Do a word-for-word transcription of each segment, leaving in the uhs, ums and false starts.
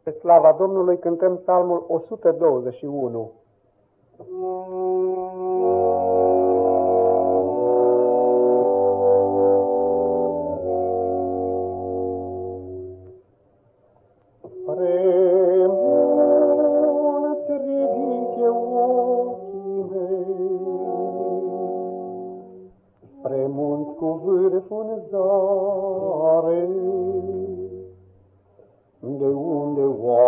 Pe slava Domnului cântăm psalmul o sută douăzeci și unu. Spre mult ridic eu ochii mei, spre munți cu vârful în zare, de unde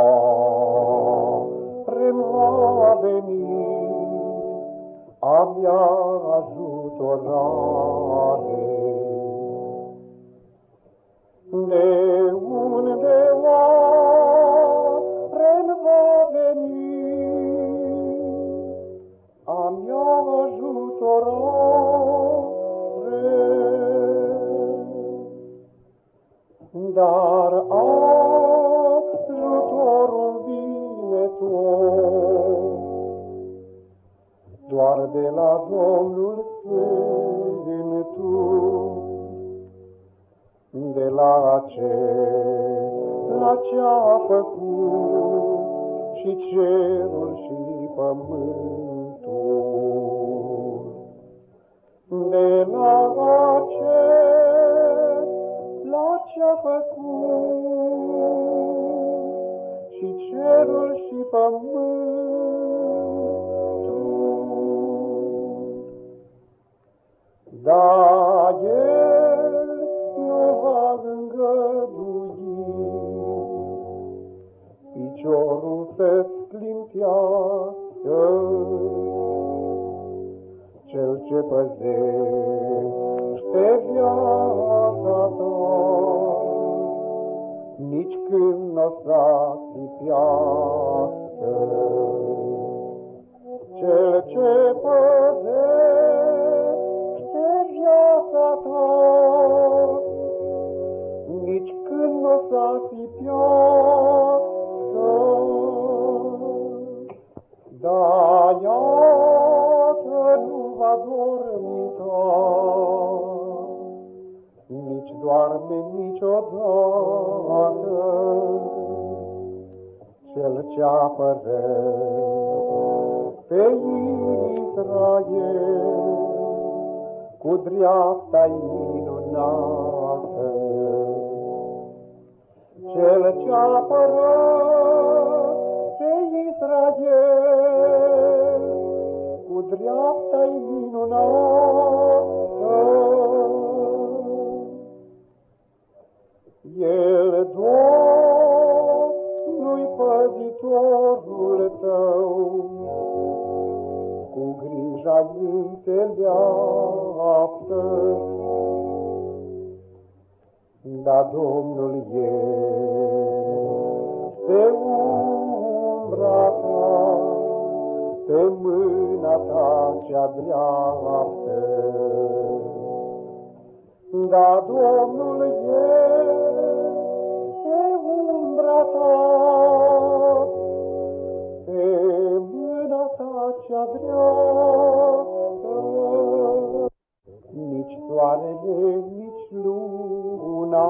oare m-a venit a mea ajutorare? De unde oare m-a venit a mea ajutorare? Dar ajutorul vine tot doar de la Domnul Sfântul, de la acela ce-a făcut și cerul și pământul, de la acela ce-a făcut și cerul și pământul. Da, El nu va îngădui piciorul să-ți clintească, Cel ce păzește viața ta, nici când n-o să țipească. Cel ce păzește viața ta, nici când n-o să țipească. Da, iată, nu va dormita, nici doarme niciodată, Cel ce apără pe Israel cu dreapta-i minunată. Cel ce apără pe Israel cu dreapta-i minunată. El, Domnul-i păzitorul tău, cu grija-i înțeleaptă. Da, Domnul este umbra ta, pe mâna ta cea dreaptă. Da, Domnul este umbra ta, pe mâna ta cea dreaptă. Nici soarele, nici luna,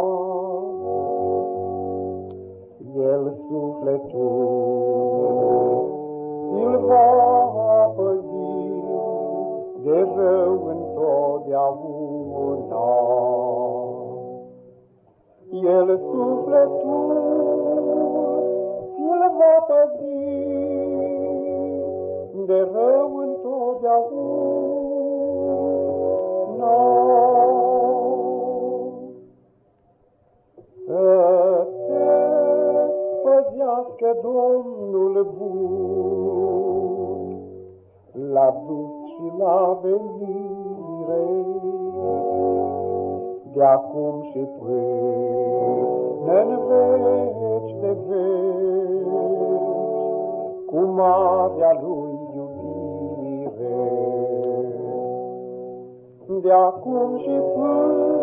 El sufletul îl va păzi de rău întotdeauna. El sufletul îl va păzi de rău întotdeauna. Să te păzească Domnul bun, la dus și la venire, de acum și până-n veci de veci, cu marea Lui iubire. De acum și până